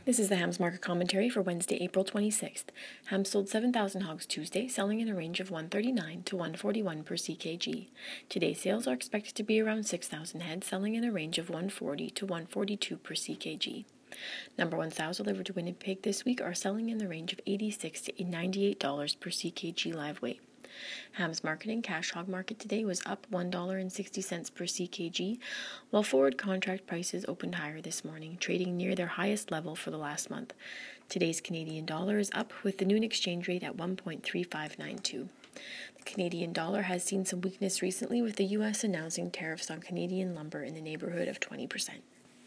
This is the Hams Market Commentary for Wednesday, April 26th. Hams sold 7,000 hogs Tuesday, selling in a range of 139 to 141 per ckg. Today's sales are expected to be around 6,000 head, selling in a range of 140 to 142 per ckg. Number 1 sows delivered to Winnipeg this week are selling in the range of $86 to $98 per ckg live weight. Hams Marketing cash hog market today was up $1.60 per ckg, while forward contract prices opened higher this morning, trading near their highest level for the last month. Today's Canadian dollar is up with the noon exchange rate at 1.3592. The Canadian dollar has seen some weakness recently, with the U.S. announcing tariffs on Canadian lumber in the neighborhood of 20%.